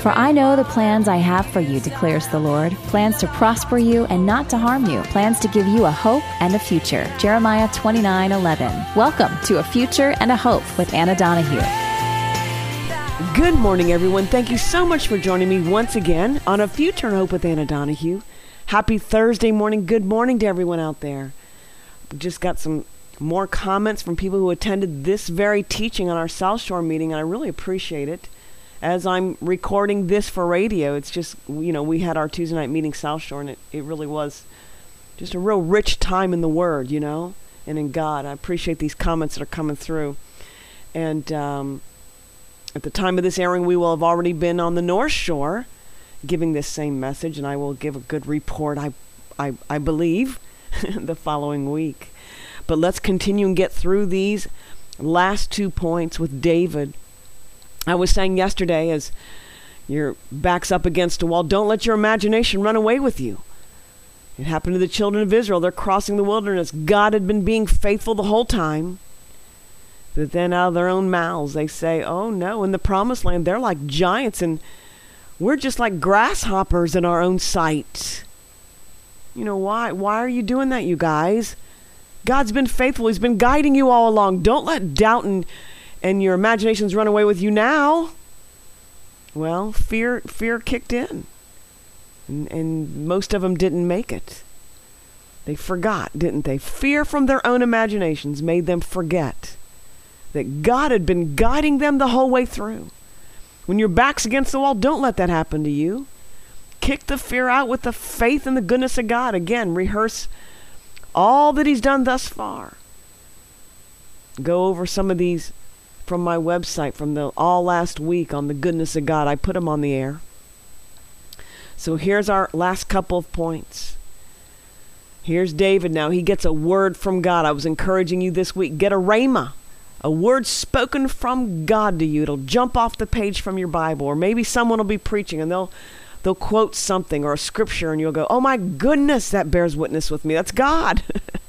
For I know the plans I have for you, declares the Lord, plans to prosper you and not to harm you, plans to give you a hope and a future. Jeremiah 29:11. Welcome to A Future and a Hope with Anna Donahue. Good morning, everyone. Thank you so much for joining me once again on A Future and Hope with Anna Donahue. Happy Thursday morning. Good morning to everyone out there. Just got some more comments from people who attended this very teaching on our South Shore meeting, and I really appreciate it. As I'm recording this for radio, it's just, we had our Tuesday night meeting South Shore, and it really was just a real rich time in the Word, and in God. I appreciate these comments that are coming through. And at the time of this airing, we will have already been on the North Shore giving this same message, and I will give a good report, I believe, the following week. But let's continue and get through these last 2 points with David. I was saying yesterday, as your back's up against a wall, don't let your imagination run away with you. It happened to the children of Israel. They're crossing the wilderness. God had been being faithful the whole time. But then out of their own mouths, they say, oh no, in the promised land, they're like giants, and we're just like grasshoppers in our own sight. Why? Why are you doing that, you guys? God's been faithful. He's been guiding you all along. Don't let doubt and your imaginations run away with you now. Well, fear kicked in. And most of them didn't make it. They forgot, didn't they? Fear from their own imaginations made them forget that God had been guiding them the whole way through. When your back's against the wall, don't let that happen to you. Kick the fear out with the faith and the goodness of God. Again, rehearse all that He's done thus far. Go over some of these from my website from the all last week on the goodness of God. I put them on the air. So here's our last couple of points. Here's David now. He gets a word from God. I was encouraging you this week. Get a rhema, a word spoken from God to you. It'll jump off the page from your Bible, or maybe someone will be preaching and they'll quote something or a scripture, and you'll go, oh my goodness, that bears witness with me. That's God.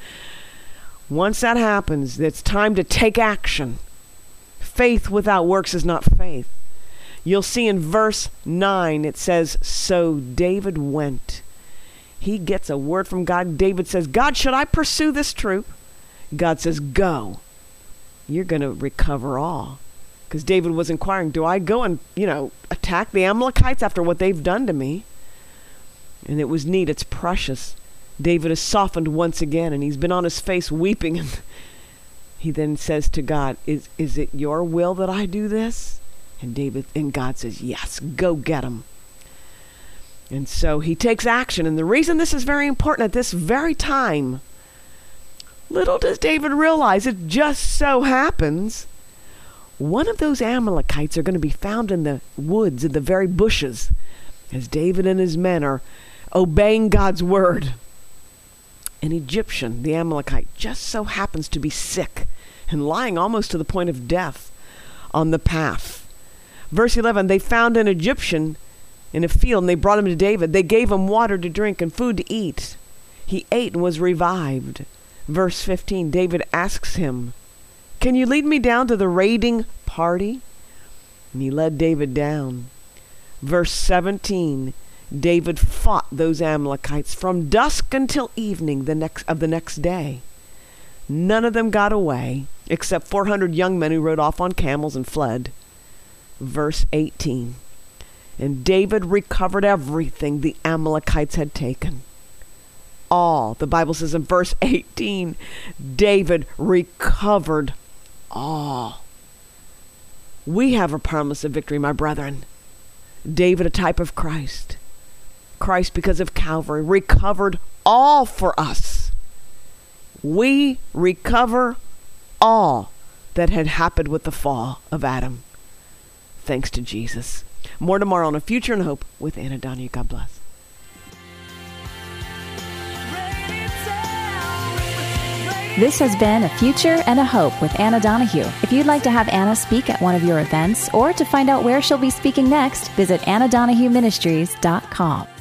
Once that happens, it's time to take action. Faith without works is not faith. You'll see in verse 9, it says, so David went. He gets a word from God. David says, God, should I pursue this troop? God says, go. You're going to recover all. Because David was inquiring, do I go and, attack the Amalekites after what they've done to me? And it was neat. It's precious. David is softened once again, and he's been on his face weeping. And he then says to God, is it your will that I do this? And God says, yes, go get him. And so he takes action. And the reason this is very important at this very time, little does David realize, it just so happens one of those Amalekites are going to be found in the woods, in the very bushes, as David and his men are obeying God's word. An Egyptian, the Amalekite, just so happens to be sick and lying almost to the point of death on the path. Verse 11, they found an Egyptian in a field, and they brought him to David. They gave him water to drink and food to eat. He ate and was revived. Verse 15, David asks him, can you lead me down to the raiding party? And he led David down. Verse 17, David fought those Amalekites from dusk until evening the next day. None of them got away, except 400 young men who rode off on camels and fled. Verse 18, and David recovered everything the Amalekites had taken. All, the Bible says in verse 18, David recovered all. We have a promise of victory, my brethren. David, a type of Christ. Christ, because of Calvary, recovered all for us. We recover all that had happened with the fall of Adam. Thanks to Jesus. More tomorrow on A Future and Hope with Anna Donahue. God bless. This has been A Future and a Hope with Anna Donahue. If you'd like to have Anna speak at one of your events or to find out where she'll be speaking next, visit AnnaDonahueMinistries.com.